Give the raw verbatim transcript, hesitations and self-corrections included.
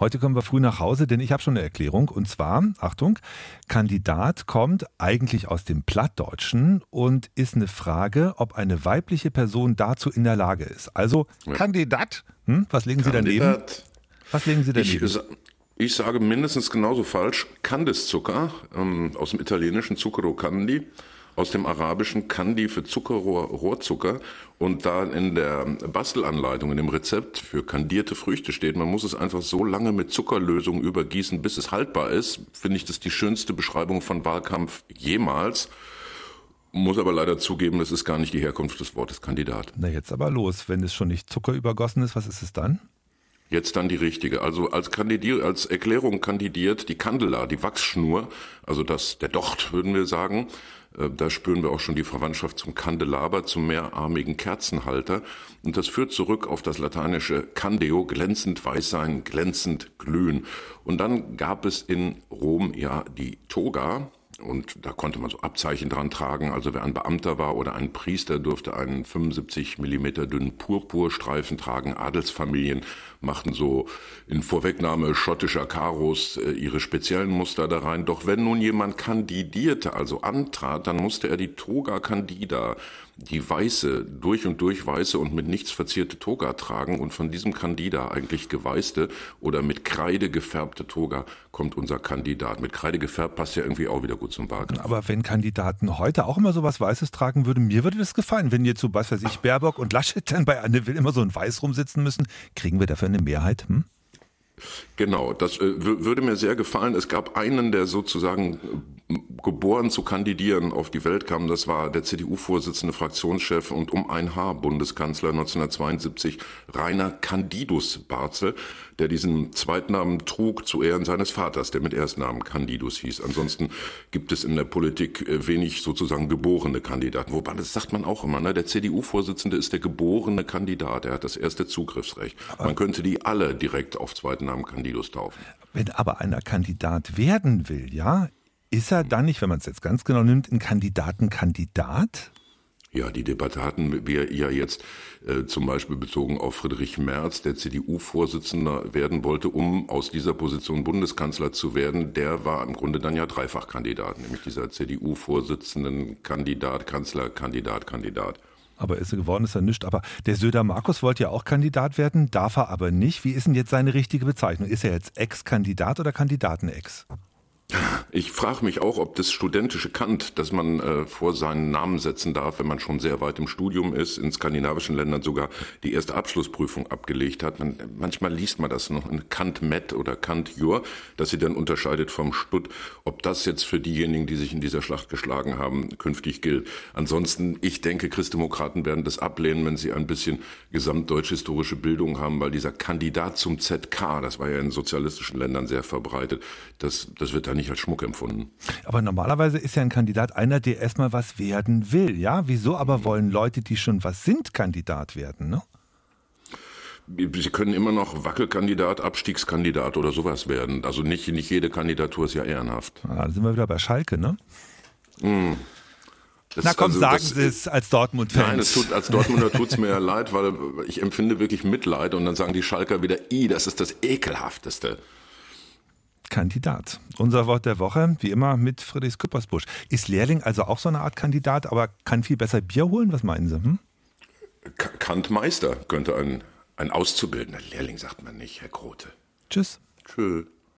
Heute kommen wir früh nach Hause, denn ich habe schon eine Erklärung. Und zwar, Achtung, Kandidat kommt eigentlich aus dem Plattdeutschen und ist eine Frage, ob eine weibliche Person dazu in der Lage ist. Also Ja. Kandidat, hm, was legen Sie daneben? Kandidat. Was legen Sie daneben? Ich, ich sage mindestens genauso falsch. Kandiszucker, ähm, aus dem italienischen Zucchero Candy, aus dem arabischen Kandi für Zuckerrohr, Rohrzucker. Und da in der Bastelanleitung, in dem Rezept für kandierte Früchte steht, man muss es einfach so lange mit Zuckerlösung übergießen, bis es haltbar ist, finde ich das die schönste Beschreibung von Wahlkampf jemals. Muss aber leider zugeben, das ist gar nicht die Herkunft des Wortes Kandidat. Na jetzt aber los, wenn es schon nicht Zucker übergossen ist, was ist es dann? Jetzt dann die richtige. Also als Kandidier, als Erklärung kandidiert die Candela, die Wachsschnur, also das, der Docht, würden wir sagen. Da spüren wir auch schon die Verwandtschaft zum Kandelaber, zum mehrarmigen Kerzenhalter. Und das führt zurück auf das lateinische candeo, glänzend weiß sein, glänzend glühen. Und dann gab es in Rom ja die Toga. Und da konnte man so Abzeichen dran tragen. Also wer ein Beamter war oder ein Priester, durfte einen fünfundsiebzig Millimeter dünnen Purpurstreifen tragen. Adelsfamilien machten so in Vorwegnahme schottischer Karos äh, ihre speziellen Muster da rein. Doch wenn nun jemand kandidierte, also antrat, dann musste er die Toga Candida, die weiße, durch und durch weiße und mit nichts verzierte Toga tragen. Und von diesem Candida, eigentlich geweißte oder mit Kreide gefärbte Toga, kommt unser Kandidat. Mit Kreide gefärbt passt ja irgendwie auch wieder gut zum Wahlkampf. Aber wenn Kandidaten heute auch immer so was Weißes tragen würden, mir würde das gefallen. Wenn jetzt so, was weiß ich, Baerbock und Laschet dann bei Anne Will immer so ein Weiß rumsitzen müssen, kriegen wir dafür eine Mehrheit? Hm? Genau, das äh, w- würde mir sehr gefallen. Es gab einen, der sozusagen äh, geboren zu kandidieren auf die Welt kam. Das war der C D U-Vorsitzende, Fraktionschef und um ein Haar Bundeskanzler neunzehnhundertzweiundsiebzig, Rainer Candidus Barzel, der diesen Zweitnamen trug zu Ehren seines Vaters, der mit Erstnamen Candidus hieß. Ansonsten gibt es in der Politik äh, wenig sozusagen geborene Kandidaten. Wobei, das sagt man auch immer, ne? Der C D U-Vorsitzende ist der geborene Kandidat. Er hat das erste Zugriffsrecht. Man könnte die alle direkt auf zweiten Namen Candidus taufen. Wenn aber einer Kandidat werden will, ja, ist er dann nicht, wenn man es jetzt ganz genau nimmt, ein Kandidatenkandidat? Ja, die Debatte hatten wir ja jetzt äh, zum Beispiel bezogen auf Friedrich Merz, der C D U-Vorsitzender werden wollte, um aus dieser Position Bundeskanzler zu werden. Der war im Grunde dann ja Dreifachkandidat, nämlich dieser C D U-Vorsitzenden-Kandidat, Kanzler, Kandidat, Kandidat. Aber ist er geworden, ist er nicht. Aber der Söder Markus wollte ja auch Kandidat werden, darf er aber nicht. Wie ist denn jetzt seine richtige Bezeichnung? Ist er jetzt Ex-Kandidat oder Kandidaten-Ex? Ich frage mich auch, ob das studentische Kant, das man äh, vor seinen Namen setzen darf, wenn man schon sehr weit im Studium ist, in skandinavischen Ländern sogar die erste Abschlussprüfung abgelegt hat. Man, manchmal liest man das noch in Kant-Met oder Kant-Jur, dass sie dann unterscheidet vom Stutt, ob das jetzt für diejenigen, die sich in dieser Schlacht geschlagen haben, künftig gilt. Ansonsten, ich denke, Christdemokraten werden das ablehnen, wenn sie ein bisschen gesamtdeutsch-historische Bildung haben, weil dieser Kandidat zum Z K, das war ja in sozialistischen Ländern sehr verbreitet, das, das wird da nicht als Schmuck empfunden. Aber normalerweise ist ja ein Kandidat einer, der erstmal was werden will. Ja, wieso aber wollen Leute, die schon was sind, Kandidat werden, ne? Sie können immer noch Wackelkandidat, Abstiegskandidat oder sowas werden. Also nicht, nicht jede Kandidatur ist ja ehrenhaft. Ah, da sind wir wieder bei Schalke, ne? Mm. Das, Na komm, also, sagen das, Sie es als Dortmund-Fans. Nein, es tut, als Dortmunder tut es mir ja leid, weil ich empfinde wirklich Mitleid und dann sagen die Schalker wieder, i, das ist das Ekelhafteste. Kandidat. Unser Wort der Woche, wie immer mit Friedrich Küppersbusch. Ist Lehrling also auch so eine Art Kandidat, aber kann viel besser Bier holen? Was meinen Sie? Hm? Kantmeister könnte ein, ein Auszubildender, Lehrling sagt man nicht, Herr Grote. Tschüss. Tschö.